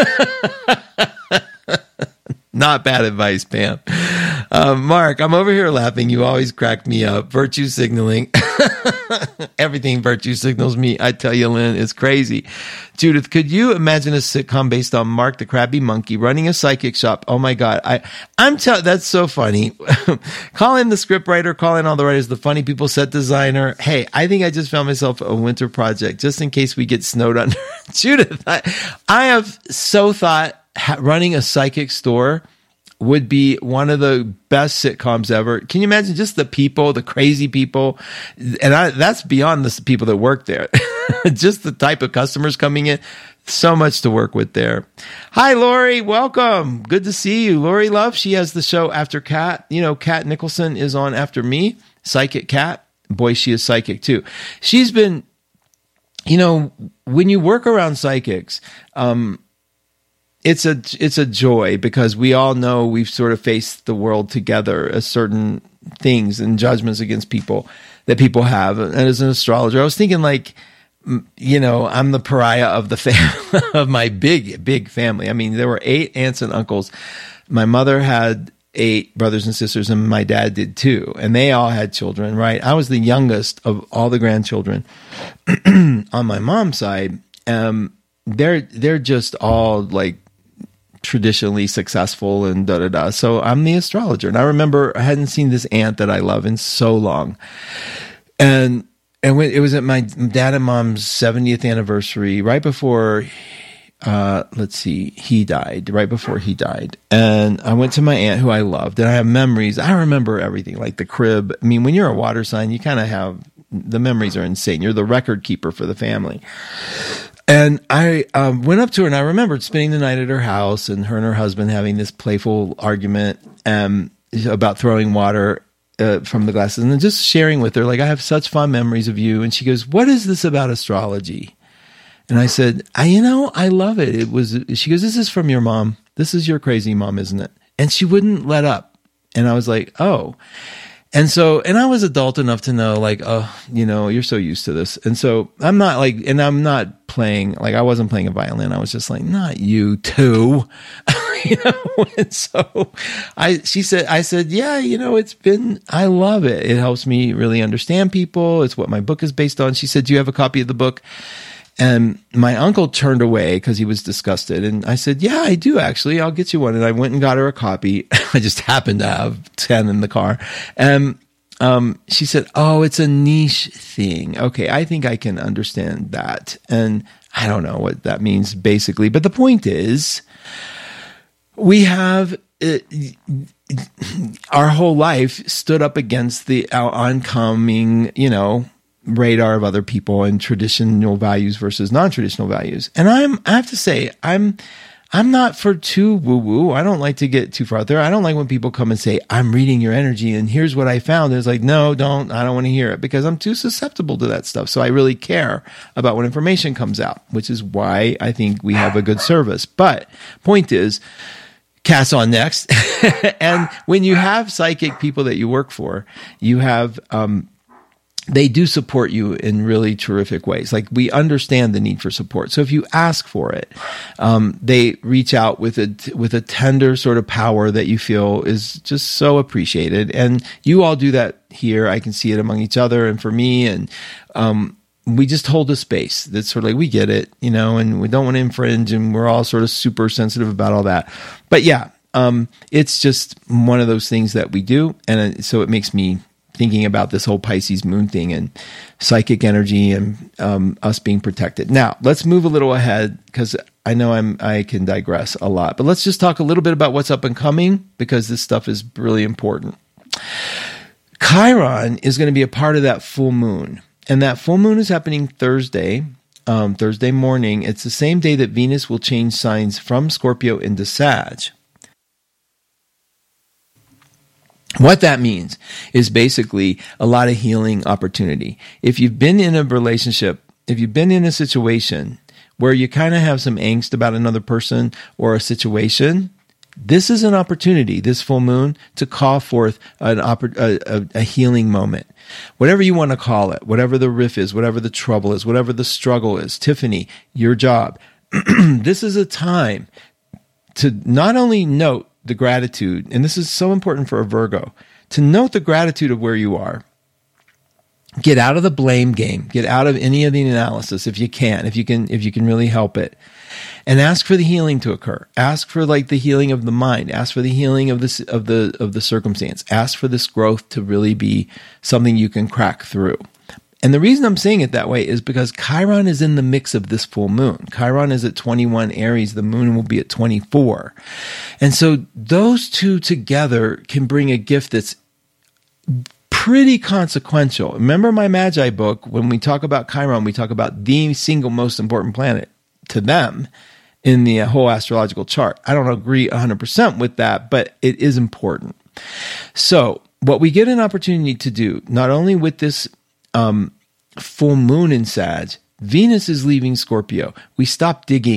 Not bad advice, Pam. Mark, I'm over here laughing. You always crack me up. Virtue signaling. Everything virtue signals me. I tell you, Lynn, it's crazy. Judith, could you imagine a sitcom based on Mark the Crabby Monkey running a psychic shop? Oh my God. That's so funny. Call in the scriptwriter, call in all the writers, the funny people, set designer. Hey, I think I just found myself a winter project just in case we get snowed under. Judith, I have so thought running a psychic store would be one of the best sitcoms ever. Can you imagine just the people, the crazy people? And that's beyond the people that work there. Just the type of customers coming in. So much to work with there. Hi, Lori. Welcome. Good to see you. Lori Love, she has the show After Kat. Kat Nicholson is on After Me. Psychic Kat. Boy, she is psychic too. She's been, when you work around psychics, it's a joy because we all know we've sort of faced the world together as certain things and judgments against people that people have. And as an astrologer, I was thinking like, I'm the pariah of the family, of my big family. I mean, there were 8 aunts and uncles. My mother had 8 brothers and sisters, and my dad did too. And they all had children, right? I was the youngest of all the grandchildren on my mom's side. They're just all like traditionally successful and da-da-da. So I'm the astrologer. And I remember I hadn't seen this aunt that I love in so long. And when it was at my dad and mom's 70th anniversary, right before, he died, right before he died. And I went to my aunt who I loved, and I have memories. I remember everything, like the crib. I mean, when you're a water sign, you kind of have, the memories are insane. You're the record keeper for the family. And I went up to her, and I remembered spending the night at her house, and her husband having this playful argument about throwing water from the glasses, and then just sharing with her, like, I have such fond memories of you. And she goes, "What is this about astrology?" And I said, I love it. She goes, "This is from your mom. This is your crazy mom, isn't it?" And she wouldn't let up. And I was like, oh. And I was adult enough to know, like, oh, you're so used to this. And so I'm not playing, like, I wasn't playing a violin. I was just like, not you too. And so I said, yeah, I love it. It helps me really understand people. It's what my book is based on. She said, "Do you have a copy of the book?" And my uncle turned away because he was disgusted. And I said, "Yeah, I do, actually. I'll get you one." And I went and got her a copy. I just happened to have 10 in the car. And she said, "Oh, it's a niche thing. Okay, I think I can understand that." And I don't know what that means basically. But the point is, we have our whole life stood up against the oncoming, radar of other people and traditional values versus non-traditional values. And I have to say, I'm not for too woo-woo. I don't like to get too far out there. I don't like when people come and say, "I'm reading your energy and here's what I found." And it's like, no, don't. I don't want to hear it because I'm too susceptible to that stuff. So I really care about what information comes out, which is why I think we have a good service. But point is, Cass on next. And when you have psychic people that you work for, you have, they do support you in really terrific ways. Like, we understand the need for support. So if you ask for it, they reach out with a tender sort of power that you feel is just so appreciated. And you all do that here. I can see it among each other and for me. And, we just hold a space that's sort of like, we get it, and we don't want to infringe, and we're all sort of super sensitive about all that. But yeah, it's just one of those things that we do. And so it makes me thinking about this whole Pisces moon thing and psychic energy and us being protected. Now, let's move a little ahead because I know I can digress a lot, but let's just talk a little bit about what's up and coming because this stuff is really important. Chiron is going to be a part of that full moon. And that full moon is happening Thursday morning. It's the same day that Venus will change signs from Scorpio into Sag. What that means is basically a lot of healing opportunity. If you've been in a relationship, if you've been in a situation where you kind of have some angst about another person or a situation, this is an opportunity, this full moon, to call forth a healing moment. Whatever you want to call it, whatever the riff is, whatever the trouble is, whatever the struggle is, Tiffany, your job. This is a time to not only note the gratitude, and this is so important for a Virgo, to note the gratitude of where you are. Get out of the blame game. Get out of any of the analysis if you can really help it. And ask for the healing to occur. Ask for like the healing of the mind. Ask for the healing of the circumstance. Ask for this growth to really be something you can crack through. And the reason I'm saying it that way is because Chiron is in the mix of this full moon. Chiron is at 21 Aries. The moon will be at 24. And so those two together can bring a gift that's pretty consequential. Remember my Magi book, when we talk about Chiron, we talk about the single most important planet to them in the whole astrological chart. I don't agree 100% with that, but it is important. So what we get an opportunity to do, not only with this full moon in Sag, Venus is leaving Scorpio. We stop digging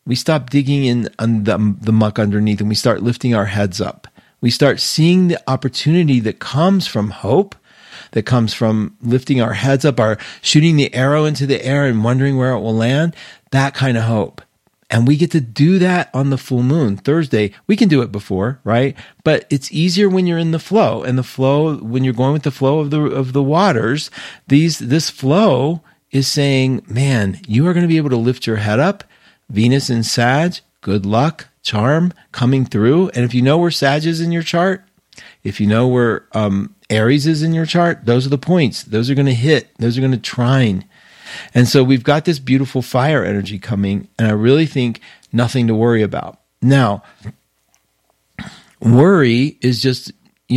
We stop digging in on the muck underneath, and we start lifting our heads up. We start seeing the opportunity that comes from hope, that comes from lifting our heads up, our shooting the arrow into the air and wondering where it will land, that kind of hope. And we get to do that on the full moon, Thursday. We can do it before, right? But it's easier when you're in the flow. And the flow, when you're going with the flow of the waters, this flow is saying, man, you are going to be able to lift your head up. Venus in Sag, good luck, charm coming through. And if you know where Sag is in your chart, if you know where Aries is in your chart, those are the points. Those are going to hit. Those are going to trine. And so we've got this beautiful fire energy coming, and I really think nothing to worry about. Now, worry is just,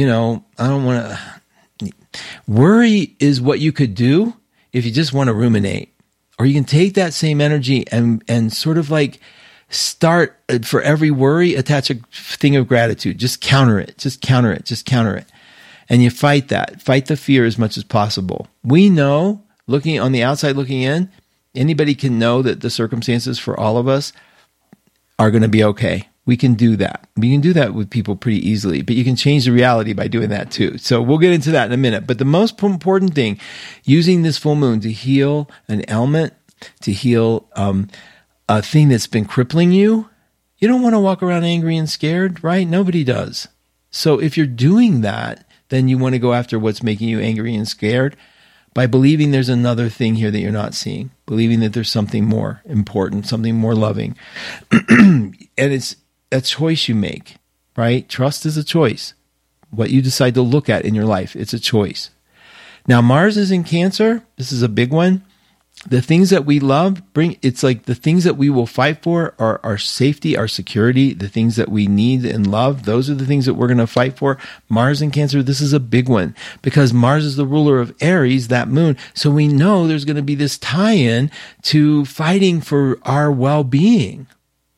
worry is what you could do if you just want to ruminate. Or you can take that same energy and sort of like start, for every worry, attach a thing of gratitude. Just counter it. Just counter it. Just counter it. And you fight that. Fight the fear as much as possible. We know, looking on the outside, looking in, anybody can know that the circumstances for all of us are going to be okay. We can do that. We can do that with people pretty easily, but you can change the reality by doing that too. So we'll get into that in a minute. But the most important thing, using this full moon to heal an ailment, to heal a thing that's been crippling you, you don't want to walk around angry and scared, right? Nobody does. So if you're doing that, then you want to go after what's making you angry and scared by believing there's another thing here that you're not seeing, believing that there's something more important, something more loving. And it's a choice you make, right? Trust is a choice. What you decide to look at in your life, it's a choice. Now, Mars is in Cancer. This is a big one. The things that we love it's like the things that we will fight for are our safety, our security, the things that we need and love. Those are the things that we're going to fight for. Mars in Cancer, this is a big one because Mars is the ruler of Aries, that moon. So we know there's going to be this tie-in to fighting for our well-being.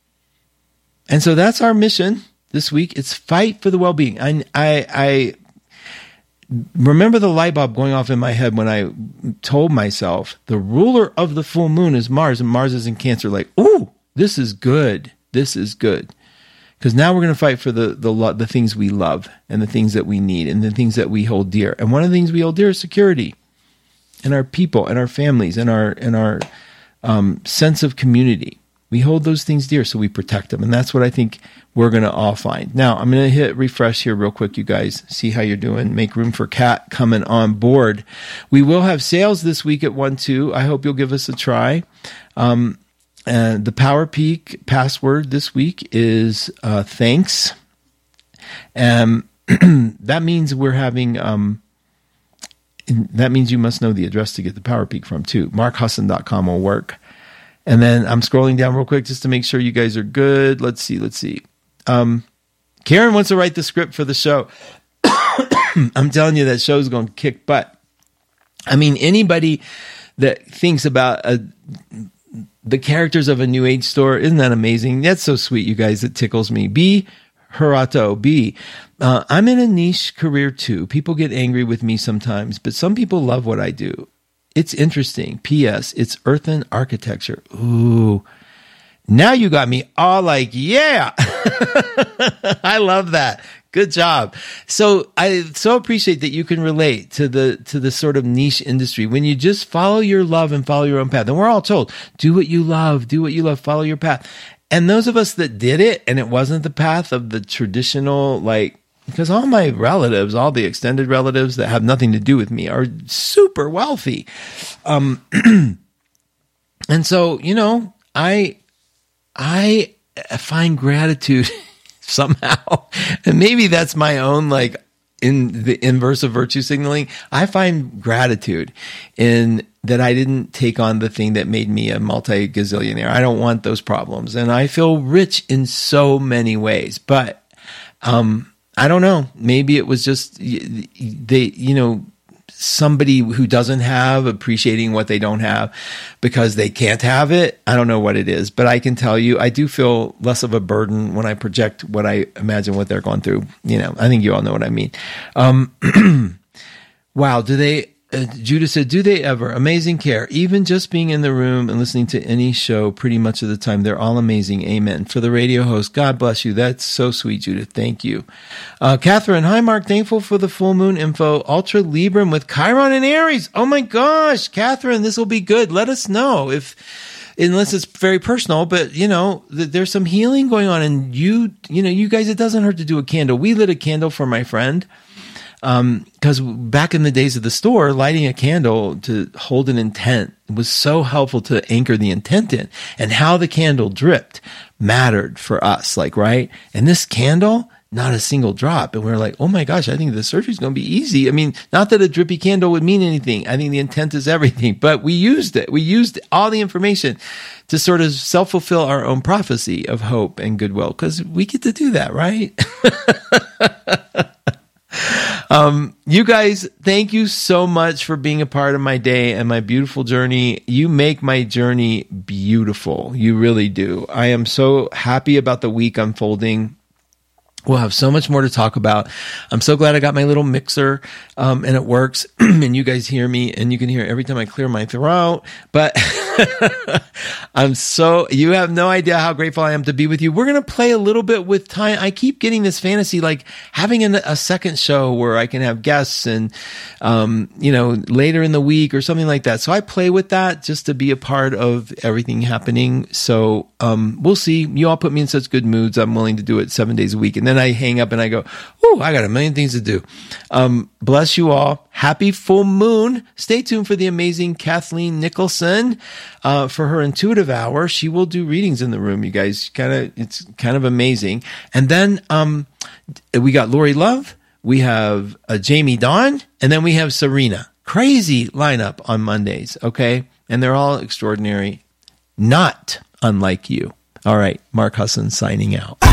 And so that's our mission this week. It's fight for the well-being. I remember the light bulb going off in my head when I told myself the ruler of the full moon is Mars and Mars is in Cancer. Like, ooh, this is good. This is good. Because now we're going to fight for the things we love and the things that we need and the things that we hold dear. And one of the things we hold dear is security and our people and our families and our sense of community. We hold those things dear, so we protect them. And that's what I think we're going to all find. Now, I'm going to hit refresh here real quick, you guys. See how you're doing. Make room for Kat coming on board. We will have sales this week at 1-2. I hope you'll give us a try. And the Power Peak password this week is thanks. That means we're having... that means you must know the address to get the Power Peak from, too. MarkHusson.com will work. And then I'm scrolling down real quick just to make sure you guys are good. Let's see. Karen wants to write the script for the show. I'm telling you, that show's going to kick butt. I mean, anybody that thinks about the characters of a New Age store, isn't that amazing? That's so sweet, you guys. It tickles me. B. Harato. B. I'm in a niche career too. People get angry with me sometimes, but some people love what I do. It's interesting. P.S. It's earthen architecture. Ooh. Now you got me all like, yeah. I love that. Good job. So I so appreciate that you can relate to the sort of niche industry when you just follow your love and follow your own path. And we're all told, do what you love, follow your path. And those of us that did it and it wasn't the path of the traditional, because all my relatives, all the extended relatives that have nothing to do with me are super wealthy. And so, I find gratitude somehow, and maybe that's my own, in the inverse of virtue signaling. I find gratitude in that I didn't take on the thing that made me a multi-gazillionaire. I don't want those problems. And I feel rich in so many ways, but, I don't know. Maybe it was just somebody who doesn't have appreciating what they don't have because they can't have it. I don't know what it is, but I can tell you, I do feel less of a burden when I project what I imagine what they're going through. I think you all know what I mean. Wow. Judah said, do they ever? Amazing care. Even just being in the room and listening to any show pretty much of the time, they're all amazing. Amen. For the radio host, God bless you. That's so sweet, Judith. Thank you. Catherine, hi, Mark. Thankful for the full moon info. Ultra Libram with Chiron and Aries. Oh my gosh, Catherine, this will be good. Let us know unless it's very personal, but there's some healing going on. And you guys, it doesn't hurt to do a candle. We lit a candle for my friend. Because back in the days of the store, lighting a candle to hold an intent was so helpful to anchor the intent in, and how the candle dripped mattered for us, right? And this candle, not a single drop. And we were like, oh my gosh, I think the surgery's going to be easy. I mean, not that a drippy candle would mean anything. I think the intent is everything, but we used it. We used all the information to sort of self-fulfill our own prophecy of hope and goodwill, because we get to do that, right? You guys, thank you so much for being a part of my day and my beautiful journey. You make my journey beautiful. You really do. I am so happy about the week unfolding. We'll have so much more to talk about. I'm so glad I got my little mixer, and it works, and you guys hear me, and you can hear every time I clear my throat. But you have no idea how grateful I am to be with you. We're going to play a little bit with time. I keep getting this fantasy, having a second show where I can have guests and, later in the week or something like that. So I play with that just to be a part of everything happening. So, we'll see. You all put me in such good moods. I'm willing to do it 7 days a week. And then I hang up and I go, oh, I got a million things to do. Bless you all. Happy full moon. Stay tuned for the amazing Kathleen Nicholson, for her intuitive hour. She will do readings in the room, you guys. It's kind of amazing. And then, we got Lori Love. We have Jamie Dawn, and then we have Serena. Crazy lineup on Mondays. Okay. And they're all extraordinary. Not unlike you. All right. Mark Husson signing out.